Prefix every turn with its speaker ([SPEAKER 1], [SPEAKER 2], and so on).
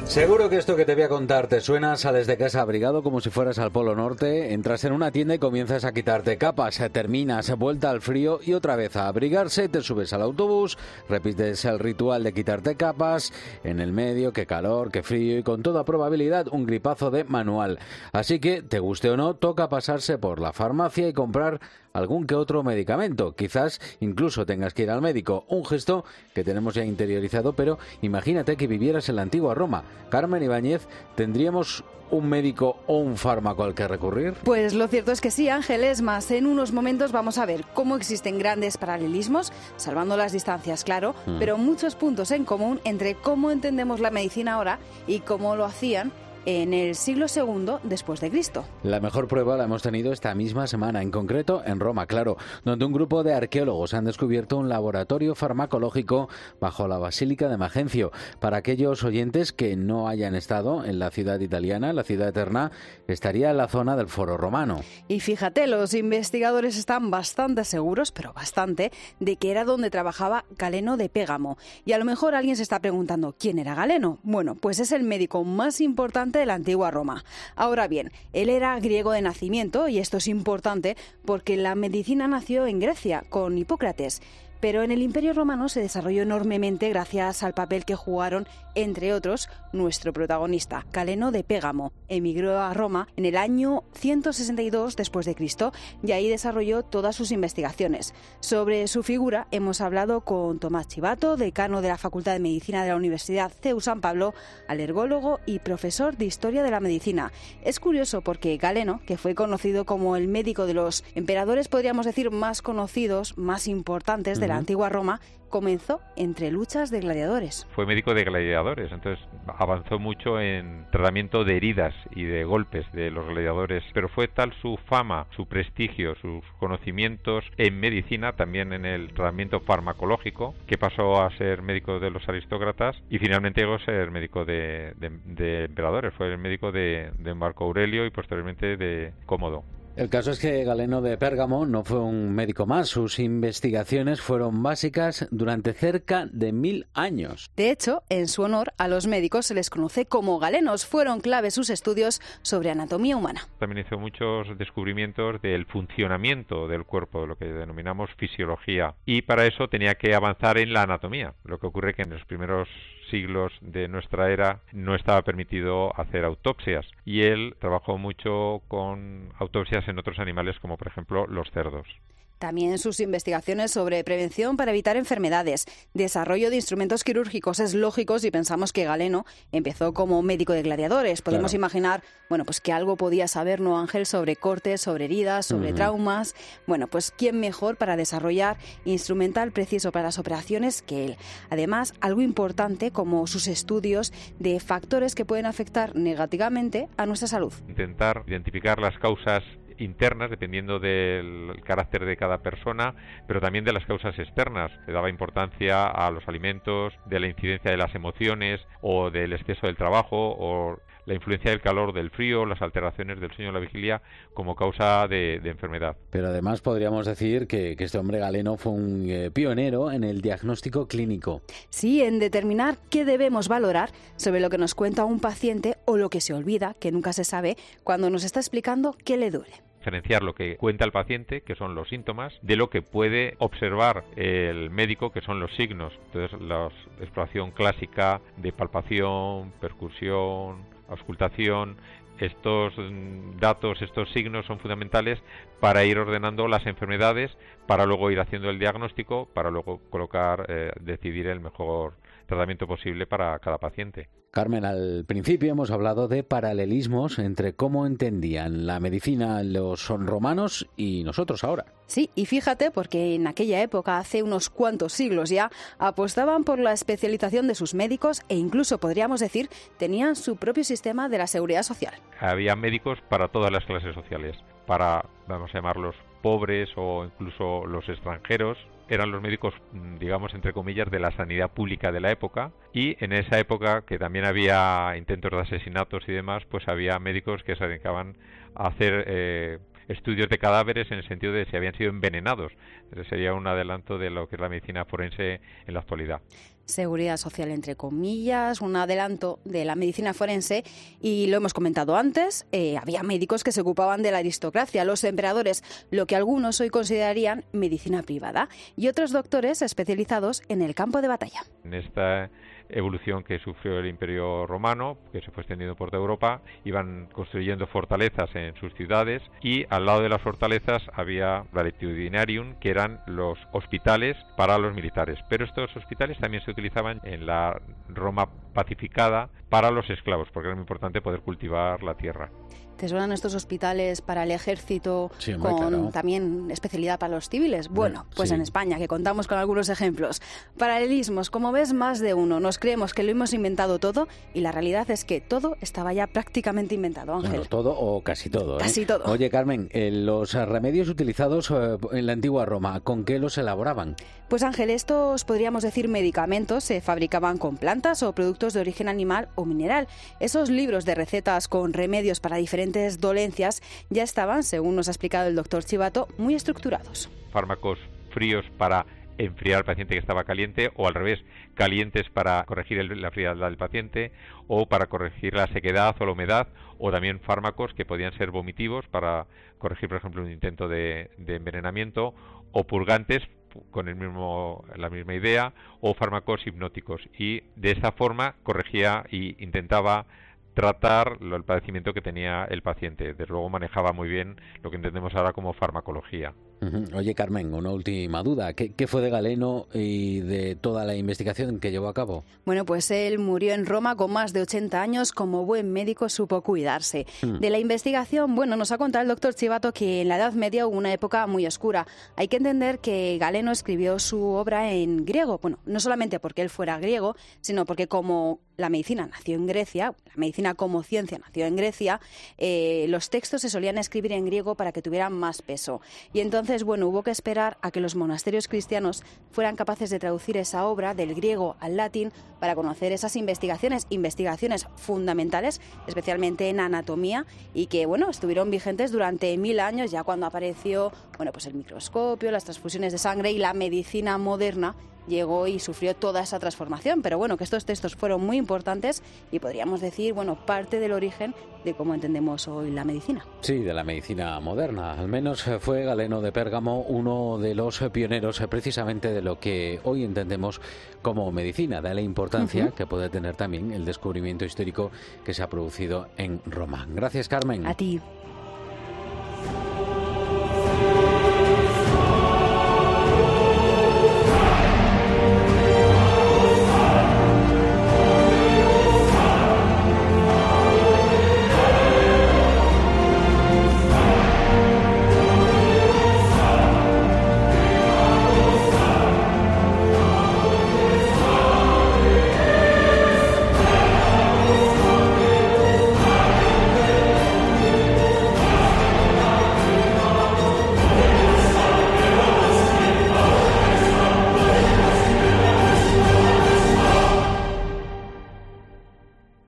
[SPEAKER 1] Seguro que esto que te voy a contar te suena. Sales de casa abrigado como si fueras al Polo Norte, entras en una tienda y comienzas a quitarte capas, terminas vuelta al frío y otra vez a abrigarse, te subes al autobús, repites el ritual de quitarte capas, en el medio, qué calor, qué frío y con toda probabilidad un gripazo de manual. Así que, te guste o no, toca pasarse por la farmacia y comprar algún que otro medicamento. Quizás incluso tengas que ir al médico, un gesto que tenemos ya interiorizado, pero imagínate que vivieras en la antigua Roma. Carmen Ibáñez, ¿tendríamos un médico o un fármaco al que recurrir?
[SPEAKER 2] Pues lo cierto es que sí, Ángel. Es más, en unos momentos vamos a ver cómo existen grandes paralelismos, salvando las distancias, claro, pero muchos puntos en común entre cómo entendemos la medicina ahora y cómo lo hacían en el siglo II después de Cristo.
[SPEAKER 1] La mejor prueba la hemos tenido esta misma semana, en concreto en Roma, claro, donde un grupo de arqueólogos han descubierto un laboratorio farmacológico bajo la Basílica de Magencio. Para aquellos oyentes que no hayan estado en la ciudad italiana, la ciudad eterna estaría en la zona del Foro Romano.
[SPEAKER 2] Y fíjate, los investigadores están bastante seguros, pero bastante, de que era donde trabajaba Galeno de Pérgamo. Y a lo mejor alguien se está preguntando, ¿quién era Galeno? Bueno, pues es el médico más importante de la antigua Roma. Ahora bien, él era griego de nacimiento y esto es importante porque la medicina nació en Grecia con Hipócrates. Pero en el Imperio Romano se desarrolló enormemente gracias al papel que jugaron, entre otros, nuestro protagonista, Galeno de Pérgamo. Emigró a Roma en el año 162 después de Cristo y ahí desarrolló todas sus investigaciones. Sobre su figura hemos hablado con Tomás Chivato, decano de la Facultad de Medicina de la Universidad CEU San Pablo, alergólogo y profesor de Historia de la Medicina. Es curioso porque Galeno, que fue conocido como el médico de los emperadores, podríamos decir, más conocidos, más importantes de la antigua Roma, comenzó entre luchas de gladiadores.
[SPEAKER 3] Fue médico de gladiadores, entonces avanzó mucho en tratamiento de heridas y de golpes de los gladiadores, pero fue tal su fama, su prestigio, sus conocimientos en medicina, también en el tratamiento farmacológico, que pasó a ser médico de los aristócratas y finalmente llegó a ser médico de emperadores. Fue el médico de Marco Aurelio y posteriormente de Cómodo.
[SPEAKER 1] El caso es que Galeno de Pérgamo no fue un médico más. Sus investigaciones fueron básicas durante cerca de 1000 años.
[SPEAKER 2] De hecho, en su honor, a los médicos se les conoce como galenos. Fueron clave sus estudios sobre anatomía humana.
[SPEAKER 3] También hizo muchos descubrimientos del funcionamiento del cuerpo, lo que denominamos fisiología. Y para eso tenía que avanzar en la anatomía. Lo que ocurre que en los primeros siglos de nuestra era no estaba permitido hacer autopsias y él trabajó mucho con autopsias en otros animales como por ejemplo los cerdos.
[SPEAKER 2] También sus investigaciones sobre prevención para evitar enfermedades, desarrollo de instrumentos quirúrgicos. Es lógico si pensamos que Galeno empezó como médico de gladiadores. Podemos imaginar, bueno, pues que algo podía saber, ¿no, Ángel?, sobre cortes, sobre heridas, sobre traumas. Bueno, pues quién mejor para desarrollar instrumental preciso para las operaciones que él. Además, algo importante como sus estudios de factores que pueden afectar negativamente a nuestra salud.
[SPEAKER 3] Intentar identificar las causas internas, dependiendo del carácter de cada persona, pero también de las causas externas. Le daba importancia a los alimentos, de la incidencia de las emociones o del exceso del trabajo o la influencia del calor, del frío, las alteraciones del sueño, la vigilia como causa de enfermedad.
[SPEAKER 1] Pero además podríamos decir que este hombre Galeno fue un pionero en el diagnóstico clínico.
[SPEAKER 2] Sí, en determinar qué debemos valorar sobre lo que nos cuenta un paciente o lo que se olvida, que nunca se sabe, cuando nos está explicando qué le duele.
[SPEAKER 3] Diferenciar lo que cuenta el paciente, que son los síntomas, de lo que puede observar el médico, que son los signos. Entonces, la exploración clásica de palpación, percusión, auscultación, estos datos, estos signos son fundamentales para ir ordenando las enfermedades, para luego ir haciendo el diagnóstico, para luego decidir el mejor tratamiento posible para cada paciente.
[SPEAKER 1] Carmen, al principio hemos hablado de paralelismos entre cómo entendían la medicina los romanos y nosotros ahora.
[SPEAKER 2] Sí, y fíjate, porque en aquella época, hace unos cuantos siglos ya, apostaban por la especialización de sus médicos e incluso, podríamos decir, tenían su propio sistema de la seguridad social.
[SPEAKER 3] Había médicos para todas las clases sociales, para, vamos a llamarlos, pobres o incluso los extranjeros. Eran los médicos, digamos, entre comillas, de la sanidad pública de la época, y en esa época, que también había intentos de asesinatos y demás, pues había médicos que se dedicaban a hacer estudios de cadáveres en el sentido de si habían sido envenenados. Ese sería un adelanto de lo que es la medicina forense en la actualidad.
[SPEAKER 2] Seguridad social, entre comillas, un adelanto de la medicina forense, y lo hemos comentado antes, había médicos que se ocupaban de la aristocracia, los emperadores, lo que algunos hoy considerarían medicina privada, y otros doctores especializados en el campo de batalla.
[SPEAKER 3] En esta evolución que sufrió el Imperio Romano, que se fue extendiendo por toda Europa, iban construyendo fortalezas en sus ciudades, y al lado de las fortalezas había la latitudinarium, que eran los hospitales para los militares, pero estos hospitales también se utilizaban en la Roma pacificada para los esclavos, porque era muy importante poder cultivar la tierra.
[SPEAKER 2] ¿Te suenan estos hospitales para el ejército,
[SPEAKER 1] sí,
[SPEAKER 2] con
[SPEAKER 1] claro,
[SPEAKER 2] también especialidad para los civiles? Bueno, pues
[SPEAKER 1] sí.
[SPEAKER 2] En España, que contamos con algunos ejemplos. Paralelismos, como ves, más de uno. Nos creemos que lo hemos inventado todo y la realidad es que todo estaba ya prácticamente inventado, Ángel.
[SPEAKER 1] Bueno, todo o casi todo.
[SPEAKER 2] Casi todo.
[SPEAKER 1] Oye, Carmen, los remedios utilizados en la antigua Roma, ¿con qué los elaboraban?
[SPEAKER 2] Pues Ángel, estos podríamos decir medicamentos se fabricaban con plantas o productos de origen animal o mineral. Esos libros de recetas con remedios para diferentes dolencias ya estaban, según nos ha explicado el doctor Chivato, muy estructurados.
[SPEAKER 3] Fármacos fríos para enfriar al paciente que estaba caliente, o al revés, calientes para corregir la frialdad del paciente, o para corregir la sequedad o la humedad, o también fármacos que podían ser vomitivos para corregir, por ejemplo, un intento de envenenamiento, o purgantes con la misma idea, o fármacos hipnóticos, y de esta forma corregía y intentaba tratar el padecimiento que tenía el paciente. Desde luego manejaba muy bien lo que entendemos ahora como farmacología.
[SPEAKER 1] Oye, Carmen, una última duda. ¿Qué fue de Galeno y de toda la investigación que llevó a cabo?
[SPEAKER 2] Bueno, pues él murió en Roma con más de 80 años. Como buen médico supo cuidarse. De la investigación, bueno, nos ha contado el doctor Chivato que en la Edad Media hubo una época muy oscura. Hay que entender que Galeno escribió su obra en griego. Bueno, no solamente porque él fuera griego, sino porque como la medicina nació en Grecia, la medicina como ciencia nació en Grecia, los textos se solían escribir en griego para que tuvieran más peso. Y entonces, bueno, hubo que esperar a que los monasterios cristianos fueran capaces de traducir esa obra del griego al latín para conocer esas investigaciones fundamentales, especialmente en anatomía, y que, bueno, estuvieron vigentes durante 1000 años, ya cuando apareció, bueno, pues el microscopio, las transfusiones de sangre y la medicina moderna llegó y sufrió toda esa transformación. Pero bueno, que estos textos fueron muy importantes y podríamos decir, bueno, parte del origen de cómo entendemos hoy la medicina.
[SPEAKER 1] Sí, de la medicina moderna. Al menos fue Galeno de Pérgamo uno de los pioneros precisamente de lo que hoy entendemos como medicina, de la importancia que puede tener también el descubrimiento histórico que se ha producido en Roma. Gracias, Carmen.
[SPEAKER 2] A ti.